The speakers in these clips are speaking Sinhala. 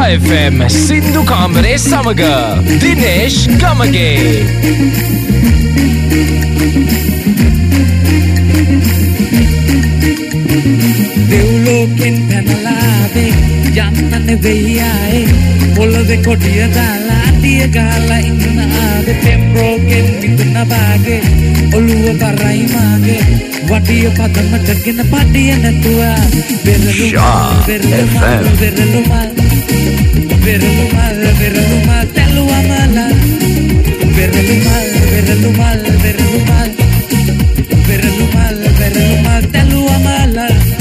FM සින්දු කාමරේ සමග දිනේෂ් ගමගේ දෙව්ලෝකෙන් පැනලාවේ යන්න නෙවෙයි ආයේ පොළොවේ කොටිය දාලා අඩිය ගාලා ඉන්න ආවේ පෙම්බ්‍රෝකෙන් විතුන බාගේ ඔළුව බරයි මාගේ වඩිය පදමටගෙන පඩිය නැතුව වෙරළුමල් තැලුවමල වෙරළුමල් තැලුවමල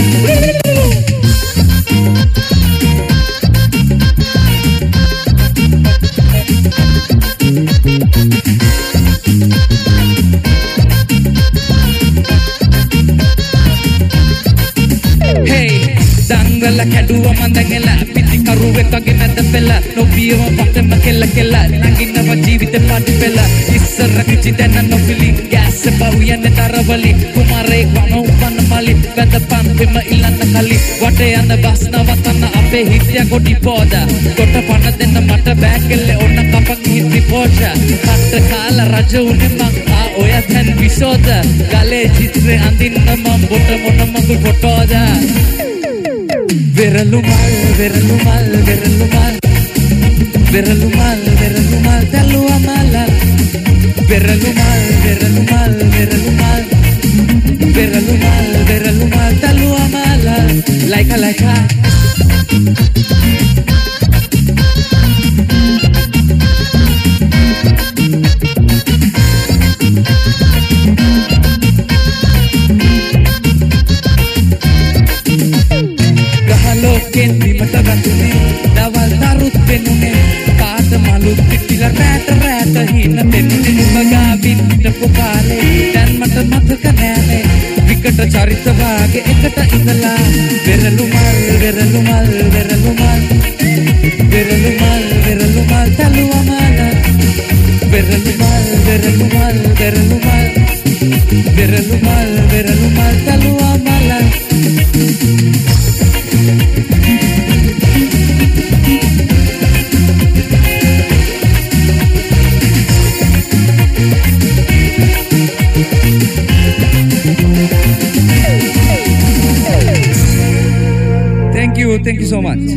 දංගල කැඩුව මඳගෙන පිටි කරුවෙක්ගේ නැද පෙළ නොබියව පතම කෙල්ල කෙල්ල නගින්නව ජීවිත පාටි පෙළ ඉස්සර කිචි දැන නොපිලි ගෑස් බවුයන තරවලි කුමාරේ වන උපන්න මලි වැද පන්පෙම ඉලන්න කලි වටේ යන බස් නවතන අපේ හිටිය කොටි පොද කොට පන දෙන්න මට බෑකෙල්ලේ ඔන්න කපක් හිටි පෝෂ කට කාල රජ උනේ මං ඔය දැන් විසෝද ගලේ චිත්‍රේ අඳින්න මම බොට මොන මඟු ෆොටෝද Verelumal tැලුවමල Verelumal tැලුවමල Like ගහලෝකෙන් බිමට වැටුනේ දවල් තරුත් පෙනුනේ පාත මලුත් පිටිලා රැට හින දෙන්නේ නුඹගාවින් පුකාරේ දැන් මට මතක නෑනේ විකට චරිත වාගේ එකට ඉඳලා වෙරළුමල් තැලුවමල වෙරළුමල් තැලුවමල Thank you so much.